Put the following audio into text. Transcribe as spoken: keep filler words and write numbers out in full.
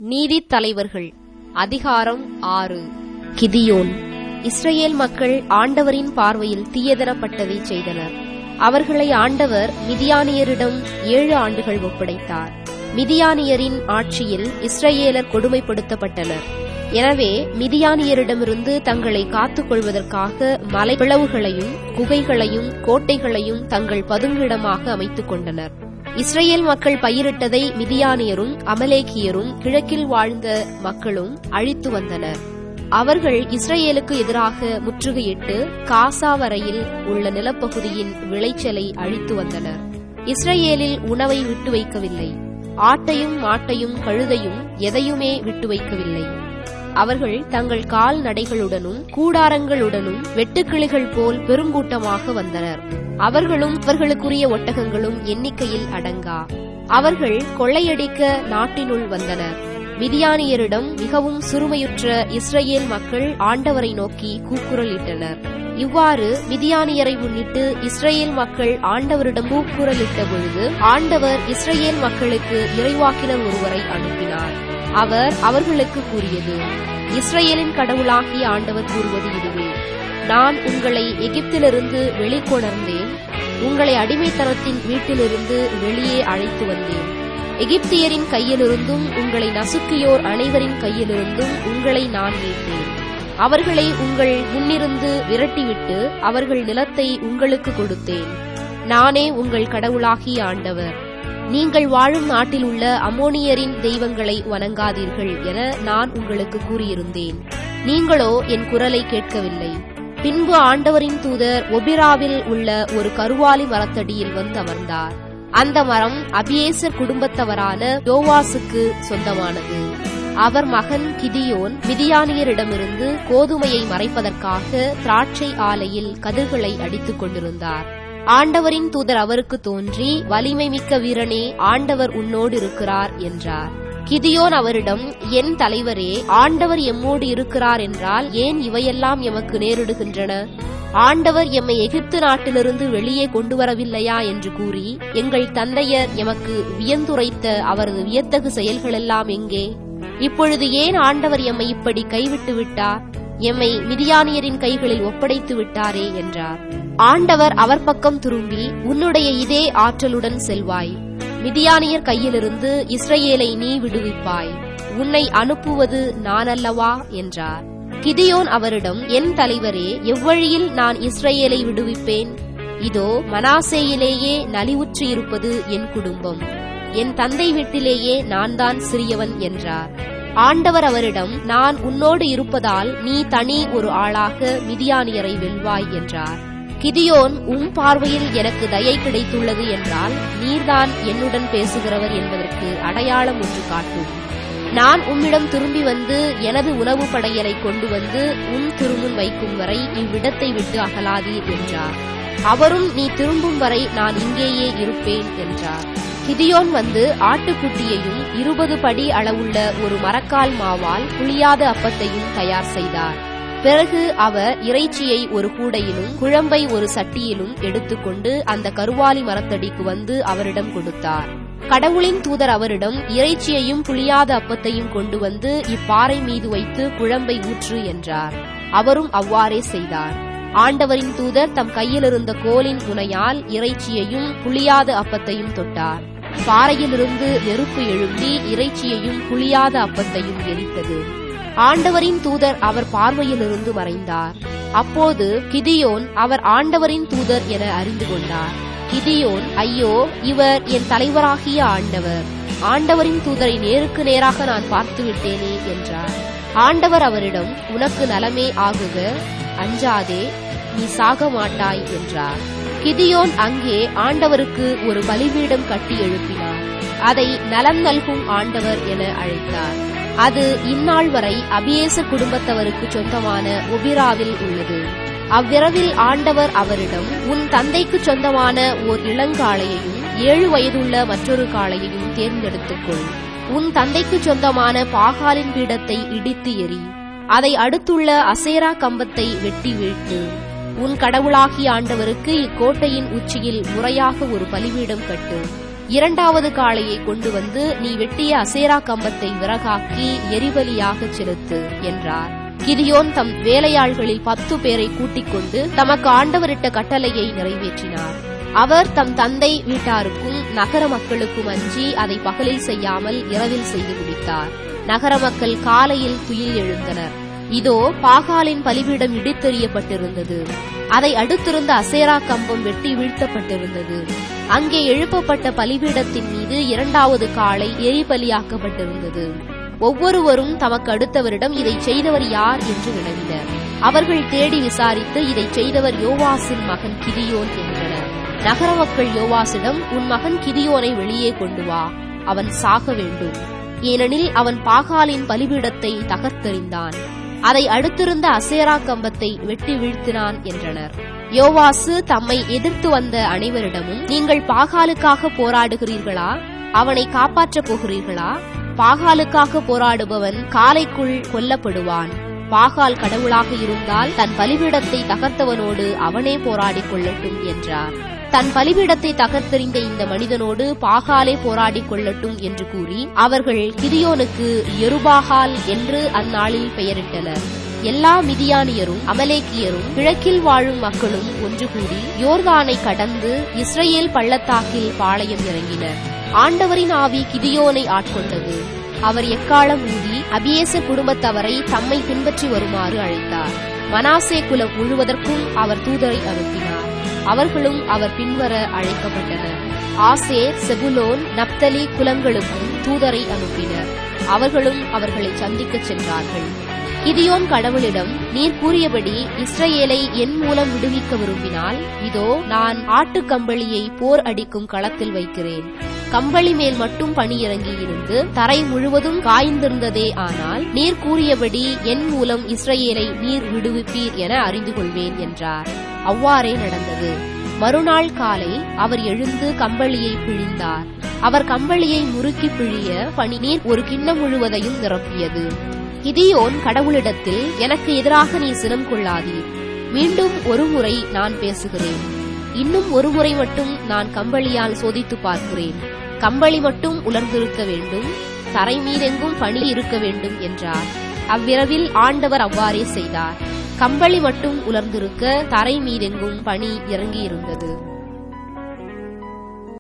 நீதித் தலைவர்கள். அதிகாரம் ஆறு. கிதியோன். இஸ்ரவேல் மக்கள் ஆண்டவரின் பார்வையில் தீயதனப்பட்டதை செய்தனர். அவர்களை ஆண்டவர் மிதியானியரிடம் ஏழு ஆண்டுகள் ஒப்படைத்தார். மிதியானியரின் ஆட்சியில் இஸ்ரவேலர் கொடுமைப்படுத்தப்பட்டனர். எனவே மிதியானியரிடமிருந்து தங்களை காத்துக் கொள்வதற்காக மலைப்பிளவுகளையும் குகைகளையும் கோட்டைகளையும் தங்கள் பதுங்கிடமாக அமைத்துக் கொண்டனர். இஸ்ரவேல் மக்கள் பயிரிட்டதை மிதியானியரும் அமலேக்கியரும் கிழக்கில் வாழ்ந்த மக்களும் அழித்து வந்தனர். அவர்கள் இஸ்ரவேலுக்கு எதிராக முற்றுகையிட்டு காசா வரையில் உள்ள நிலப்பகுதியின் விளைச்சலை அழித்து வந்தனர். இஸ்ரவேலில் உணவை விட்டு வைக்கவில்லை. ஆட்டையும் மாட்டையும் கழுதையும் எதையுமே விட்டு வைக்கவில்லை. அவர்கள் தங்கள் கால் நடைகளுடனும் கூடாரங்களுடனும் வெட்டுக்கிளிகள் போல் பெருங்கூட்டமாக வந்தனர். அவர்களும் அவர்களுக்குரிய ஒட்டகங்களும் எண்ணிக்கையில் அடங்கா. அவர்கள் கொள்ளையடிக்க நாட்டினுள் வந்தனர். மிதியானியரிடம் மிகவும் சிறுமையுற்ற இஸ்ரவேல் மக்கள் ஆண்டவரை நோக்கி கூக்குரலிட்டனர். இவ்வாறு மிதியானியரை முன்னிட்டு இஸ்ரவேல் மக்கள் ஆண்டவரிடம் கூக்குரலிட்ட பொழுது ஆண்டவர் இஸ்ரவேல் மக்களுக்கு இறைவாக்கினர் ஒருவரை அனுப்பினார். அவர் அவர்களுக்கு கூறியது: இஸ்ரவேலின் கடவுளாகிய ஆண்டவர் கூறுவது இதுவே: நான் உங்களை எகிப்திலிருந்து வெளிக்கொணர்ந்தேன். உங்களை அடிமைத்தனத்தின் வீட்டிலிருந்து வெளியே அழைத்து வந்தேன். எகிப்தியரின் கையிலிருந்தும் உங்களை நசுக்கியோர் அனைவரின் கையிலிருந்தும் உங்களை நான் மீட்டேன். அவர்களை உங்கள் முன்னிருந்து விரட்டிவிட்டு அவர்கள் நிலத்தை உங்களுக்கு கொடுத்தேன். நானே உங்கள் கடவுளாகிய ஆண்டவர். நீங்கள் வாழும் நாட்டில் உள்ள அம்மோனியரின் தெய்வங்களை வணங்காதீர்கள் என நான் உங்களுக்கு கூறியிருந்தேன். நீங்களோ என் குரலை கேட்கவில்லை. பின்பு ஆண்டவரின் தூதர் ஒபிராவில் உள்ள ஒரு கருவாலி மரத்தடியில் வந்து அமர்ந்தார். அந்த மரம் அபியேசர் குடும்பத்தவரான யோவாசுக்கு சொந்தமானது. அவர் மகன் கிதியோன் மிதியானியரிடமிருந்து கோதுமையை மறைப்பதற்காக திராட்சை ஆலையில் கதிர்களை அடித்துக் கொண்டிருந்தார். ஆண்டவரின் தூதர் அவருக்கு தோன்றி, வலிமை மிக்க வீரனே, ஆண்டவர் உன்னோடு இருக்கிறார் என்றார். கிதியோன் அவரிடம், என் தலைவரே, ஆண்டவர் எம்மோடு இருக்கிறார் என்றால் ஏன் இவையெல்லாம் எமக்கு நேரிடுகின்றன? ஆண்டவர் எம்மை எகிப்து நாட்டிலிருந்து வெளியே கொண்டு வரவில்லையா என்று கூறி எங்கள் தந்தையர் எமக்கு வியந்துரைத்த அவரது வியத்தகு செயல்களெல்லாம் எங்கே? இப்பொழுது ஏன் ஆண்டவர் எம்மை இப்படி கைவிட்டு விட்டார்? எம்மை மிதியானியரின் கைகளில் ஒப்படைத்து விட்டாரே என்றார். ஆண்டவர் அவர் பக்கம் திரும்பி, உன்னுடைய இதே ஆற்றலுடன் செல்வாய். மிதியானியர் கையிலிருந்து இஸ்ரவேலை நீ விடுவிப்பாய். உன்னை அனுப்புவது நான் அல்லவா என்றார். கிதியோன் அவரிடம், என் தலைவரே, எவ்வழியில் நான் இஸ்ரவேலை விடுவிப்பேன்? இதோ மனாசேயிலேயே நலிவுற்று இருப்பது என் குடும்பம். என் தந்தை வீட்டிலேயே நான் தான் சிறியவன் என்றார். ஆண்டவர் அவரிடம், நான் உன்னோடு இருப்பதால் நீ தனி ஒரு ஆளாக மிதியானியரை வெல்வாய் என்றார். கிதியோன், உம் பார்வையில் எனக்கு தயை கிடைத்துள்ளது என்றால் நீர்தான் என்னுடன் பேசுகிறவர் என்பதற்கு அடையாளம் ஒன்று காட்டும். நான் உம்மிடம் திரும்பி வந்து எனது உணவு படையலை கொண்டு வந்து உம் திருமுன் வைக்கும் வரை இவ்விடத்தை விட்டு அகலாதீர் என்றார். அவரும், நீ திரும்பும் வரை நான் இங்கேயே இருப்பேன் என்றார். கிதியோன் வந்து ஆட்டுக்குட்டியையும் இருபது படி அளவுள்ள ஒரு மரக்கால் மாவால் புளியாத அப்பத்தையும் தயார் செய்தார். பிறகு அவர் இறைச்சியை ஒரு கூடையிலும் குழம்பை ஒரு சட்டியிலும் எடுத்துக்கொண்டு அந்த கருவாலி மரத்தடிக்கு வந்து அவரிடம் கொடுத்தார். கடவுளின் தூதர் அவரிடம், இறைச்சியையும் புளியாத அப்பத்தையும் கொண்டு வந்து இப்பாறை மீது வைத்து குழம்பை ஊற்று என்றார். அவரும் அவ்வாறே செய்தார். ஆண்டவரின் தூதர் தம் கையிலிருந்த கோலின் முனையால் இறைச்சியையும் புளியாத அப்பத்தையும் தொட்டார். பாறையிலிருந்து நெருப்பு எழும்பி இறைச்சியையும் புளியாத அப்பத்தையும் எரித்தது. ஆண்டவரின் தூதர் அவர் பார்வையிலிருந்து மறைந்தார். அப்போது கிதியோன் அவர் ஆண்டவரின் தூதர் என அறிந்து கொண்டார். கிதியோன், ஐயோ, இவர் என் தலைவராகிய ஆண்டவர். ஆண்டவரின் தூதரை நேருக்கு நேராக நான் பார்த்து விட்டேனே என்றார். ஆண்டவர் அவரிடம், உனக்கு நலமே ஆகுக, அஞ்சாதே, நீ சாக மாட்டாய் என்றார். கிதியோன் அங்கே ஆண்டவருக்கு ஒரு பலிபீடம் கட்டி எழுப்பினார். அதை நலம் நல்கும் ஆண்டவர் என அழைத்தார். அது இந்நாள் வரை அபியேசர் குடும்பத்தவருக்கு சொந்தமான ஒபிராவில் உள்ளது. அவ்விரவில் ஆண்டவர் அவரிடம், உன் தந்தைக்கு சொந்தமான ஓர் இளங்காளையையும் ஏழு வயதுள்ள மற்றொரு காளையையும் தேர்ந்தெடுத்துக்கொள். உன் தந்தைக்கு சொந்தமான பாகாலின் பீடத்தை இடித்து எறி. அதை அடுத்துள்ள அசேரா கம்பத்தை வெட்டி வீழ்த்து. உன் கடவுளாகிய ஆண்டவருக்கு இக்கோட்டையின் உச்சியில் முறையாக ஒரு பலிபீடம் கட்டு. இரண்டாவது காளையை கொண்டு வந்து நீ வெட்டிய அசேரா கம்பத்தை விறகாக்கி எரிபலியாக செலுத்து என்றார். கிதியோன் தம் வேலையாள்களில் பத்து பேரை கூட்டிக் கொண்டு தமக்கு ஆண்டவரிட்ட கட்டளையை நிறைவேற்றினார். அவர் தம் தந்தை வீட்டாருக்கும் நகர மக்களுக்கும் அஞ்சி அதை பகலில் செய்யாமல் இரவில் செய்து முடித்தார். நகர மக்கள் காலையில் துயில் எழுந்தனர். இதோ பாகாலின் பலிபீடம் இடித்தெறியப்பட்டிருந்தது. அதை அடுத்திருந்த அசேரா கம்பம் வெட்டி வீழ்த்தப்பட்டிருந்தது. அங்கே எழுப்பப்பட்ட பலிபீடத்தின் மீது இரண்டாவது காளை எரிபலியாக்கப்பட்டிருந்தது. ஒவ்வொருவரும் தமக்கு அடுத்தவரிடம் இதை செய்தவர் யார் என்று வினவினர். அவர்கள் தேடி விசாரித்து இதை செய்தவர் யோவாசின் மகன் கிதியோன் என்றனர். நகர மக்கள் யோவாசிடம், உன் மகன் கிதியோனை வெளியே கொண்டு வா, அவன் சாக வேண்டும், ஏனெனில் அவன் பாகாலின் பலிபீடத்தை தகர்த்தெறிந்தான், அதை அடுத்திருந்த அசேரா கம்பத்தை வெட்டி வீழ்த்தினான் என்றனர். யோவாசு தம்மை எதிர்த்து வந்த அனைவரிடமும், நீங்கள் பாகாலுக்காக போராடுகிறீர்களா? அவனை காப்பாற்றப் போகிறீர்களா? பாகாலுக்காக போராடுபவன் காலைக்குள் கொல்லப்படுவான். பாகால் கடவுளாக இருந்தால் தன் பலிபீடத்தை தகர்த்தவனோடு அவனே போராடிக் கொள்ளட்டும் என்றார். தன் பலிபீடத்தை தகர்த்தெறிந்த இந்த மனிதனோடு பாகாலே போராடிக் கொள்ளட்டும் என்று கூறி அவர்கள் கிதியோனுக்கு யெருபாகால் என்று அந்நாளில் பெயரிட்டனர். எல்லா மிதியானியரும் அமலேக்கியரும் கிழக்கில் வாழும் மக்களும் ஒன்று கூடி யோர்தானை கடந்து இஸ்ரயேல் பள்ளத்தாக்கில் பாளையம் இறங்கினர். ஆண்டவரின் ஆவி கிதியோனை ஆட்கொண்டது. அவர் எக்காளம் ஊதி அபியேசர் குடும்பத்தவரை தம்மை பின்பற்றி வருமாறு அழைத்தார். மனாசே குலம் முழுவதற்கும் அவர் தூதரை அனுப்பினார். அவர்களும் அவர் பின்வர அழைக்கப்பட்டனர். ஆசேர், செபுலோன், நப்தலி குலங்களுக்கும் தூதரை அனுப்பினர். அவர்களும் அவர்களை சந்திக்கச் சென்றார்கள். கிதியோன் கடவுளிடம், நீர் கூறியபடி இஸ்ரவேலை என் மூலம் விடுவிக்க விரும்பினால், இதோ நான் ஆட்டுக்கம்பளியை போர் அடிக்கும் களத்தில் வைக்கிறேன். கம்பளி மேல் மட்டும் பனி இறங்கி இருந்து தரை முழுவதும் காய்ந்திருந்ததே. ஆனால் நீர் கூறியபடி என் மூலம் இஸ்ரவேலை நீர் விடுவிப்பீர் என அறிந்து கொள்வேன் என்றார். அவ்வாறே நடந்தது. மறுநாள் காலை அவர் எழுந்து கம்பளியை பிழிந்தார். அவர் கம்பளியை முறுக்கி பிழிய பனி நீர் ஒரு கிண்ணம் முழுவதையும் நிரப்பியது. கிதியோன் கடவுளிடத்தில், எனக்கு எதிராக நீ சினம் கொள்ளாதீர், மீண்டும் ஒருமுறை நான் பேசுகிறேன், இன்னும் ஒருமுறை மட்டும் நான் கம்பளியால் சோதித்து பார்க்கிறேன், கம்பளி மட்டும் உலர்ந்திருக்க வேண்டும், தரை மீதெங்கும் பனி இருக்க வேண்டும் என்றார். அவ்விரவில் ஆண்டவர் அவ்வாறே செய்தார். கம்பளி மட்டும் உலர்ந்திருக்க தரை மீதெங்கும் பனி இறங்கியிருந்தது.